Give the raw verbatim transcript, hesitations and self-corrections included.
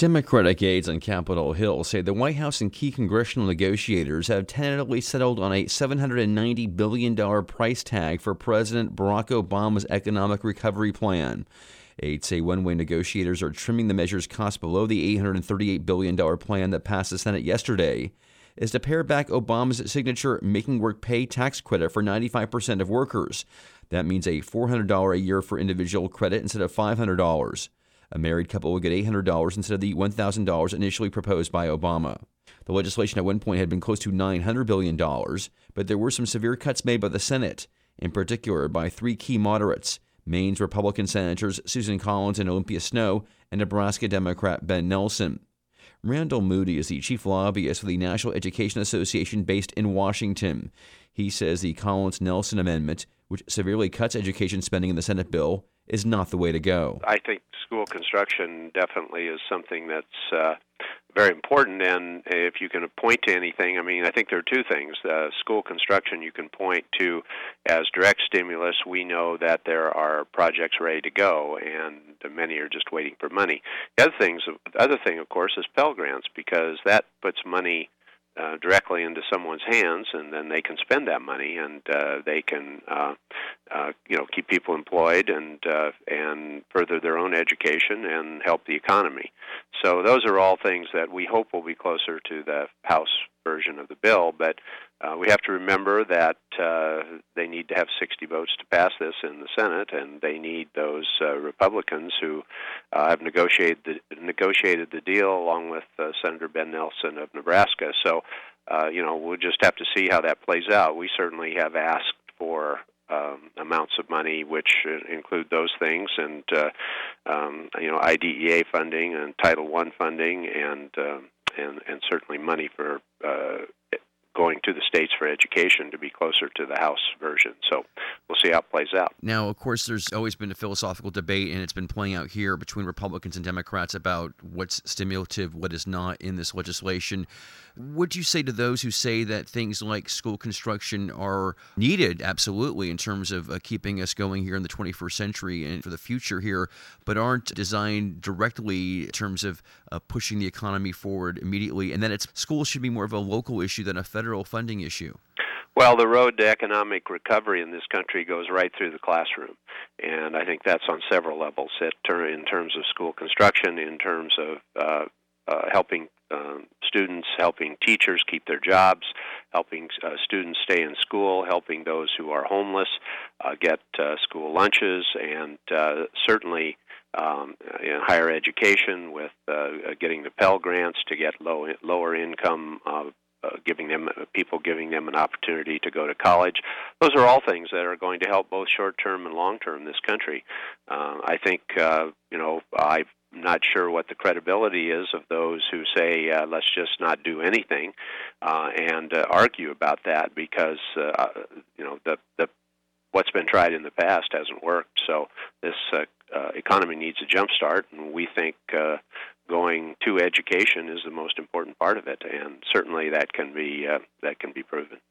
Democratic aides on Capitol Hill say the White House and key congressional negotiators have tentatively settled on a seven hundred ninety billion dollars price tag for President Barack Obama's economic recovery plan. Aides say one-way negotiators are trimming the measure's cost below the eight hundred thirty-eight billion dollars plan that passed the Senate yesterday, is to pare back Obama's signature Making Work Pay tax credit for ninety-five percent of workers. That means a four hundred dollars a year for individual credit instead of five hundred dollars. A married couple would get eight hundred dollars instead of the one thousand dollars initially proposed by Obama. The legislation at one point had been close to nine hundred billion dollars, but there were some severe cuts made by the Senate, in particular by three key moderates, Maine's Republican Senators Susan Collins and Olympia Snowe, and Nebraska Democrat Ben Nelson. Randall Moody is the chief lobbyist for the National Education Association based in Washington. He says the Collins-Nelson amendment, which severely cuts education spending in the Senate bill, is not the way to go. I think school construction definitely is something that's uh, very important, and if you can point to anything, I mean, I think there are two things. Uh, school construction you can point to as direct stimulus. We know that there are projects ready to go, and many are just waiting for money. The other, things, the other thing, of course, is Pell Grants, because that puts money Uh, directly into someone's hands, and then they can spend that money, and uh, they can, uh, uh, you know, keep people employed and uh, and further their own education and help the economy. So those are all things that we hope will be closer to the House version of the bill. But uh, we have to remember that uh, they need to have sixty votes to pass this in the Senate, and they need those uh, Republicans who uh, have negotiated the, negotiated the deal along with uh, Senator Ben Nelson of Nebraska. So, uh, you know, we'll just have to see how that plays out. We certainly have asked for um, amounts of money which uh, include those things, and uh, um, you know, I D E A funding and Title one funding, and uh, and and certainly money for uh, going to the states for education to be closer to the House version. So we'll see how it plays out. Now, of course, there's always been a philosophical debate, and it's been playing out here between Republicans and Democrats about what's stimulative, what is not in this legislation. What do you say to those who say that things like school construction are needed, absolutely, in terms of uh, keeping us going here in the twenty-first century and for the future here, but aren't designed directly in terms of uh, pushing the economy forward immediately, and that it's schools should be more of a local issue than a federal funding issue? Well, the road to economic recovery in this country goes right through the classroom, and I think that's on several levels, in terms of school construction, in terms of uh, uh, helping uh, students, helping teachers keep their jobs, helping uh, students stay in school, helping those who are homeless uh, get uh, school lunches, and uh, certainly um, in higher education with uh, getting the Pell Grants to get low, lower income uh, Uh, giving them uh, people giving them an opportunity to go to college. Those are all things that are going to help both short-term and long-term in this country. Uh, I think, uh, you know, I'm not sure what the credibility is of those who say, uh, let's just not do anything, uh, and uh, argue about that, because, uh, you know, the, the what's been tried in the past hasn't worked. So this uh, uh, economy needs a jump start, and we think uh, going to education is the most important part of it, and certainly that can be uh, that can be proven.